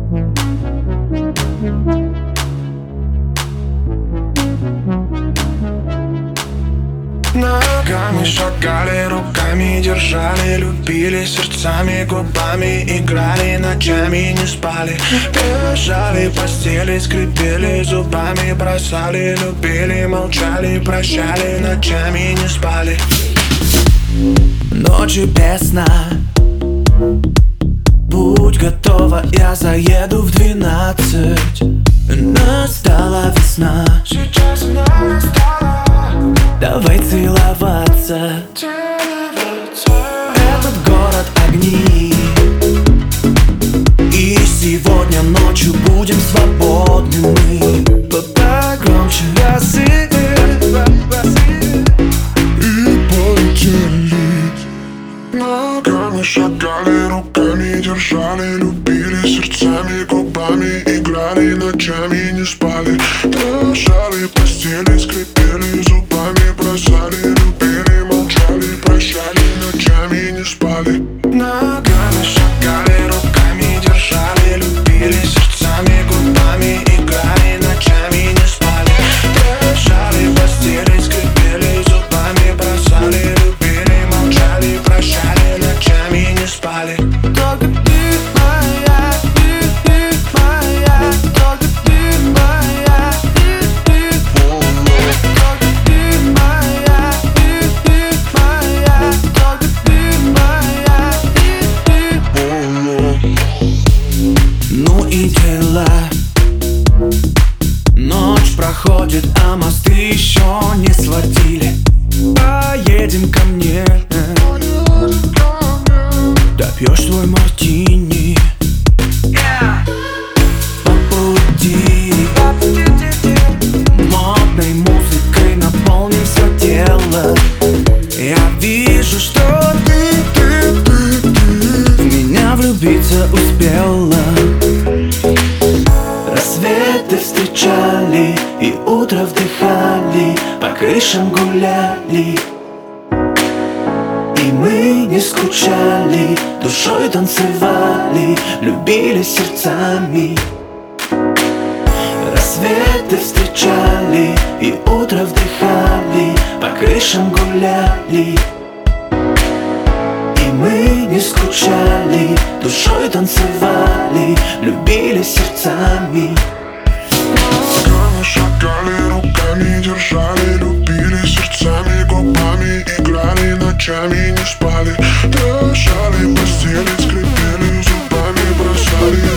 Ногами шагали, руками держали, любили сердцами, губами играли, ночами не спали. Бежали в постели, скрипели зубами, бросали, любили, молчали, прощали, ночами не спали. Ночью без сна, будь готова, я заеду в 12. Настала весна, Сейчас она настала, давай целоваться. Этот город огни, и сегодня ночью будем свободны мы. Погромче разы и полетели. Ногами шагали, руками держали, любили сердцами, губами играли, ночами не спали. Дрожали в постели, скрипели зубами, бросали, любили, молчали, прощали, ночами не спали. Ногами шагали, руками держали, любили сердцами, губами играли, ночами не спали. Дрожали в постели, скрипели зубами, бросали, любили, молчали, прощали, ночами не спали. только ты моя, ты моя, только ты моя, ты только ты моя, ты моя, только ты моя, Ну и дела. Ночь проходит, а мосты еще не сводили. Поедем ко мне, допьешь твой мартини. По пути модной музыкой наполним все тело. Я вижу, что ты в меня влюбиться успела. Рассветы встречали и утро вдыхали, по крышам гуляли. И мы не скучали, душой танцевали, любили сердцами. Рассветы встречали и утро вдыхали, по крышам гуляли. И мы не скучали, душой танцевали, любили сердцами. Ногами шагали, руками держали, любили сердцами, губами играли, ночами не спали. Дрожали в постели, скрипели зубами, бросали,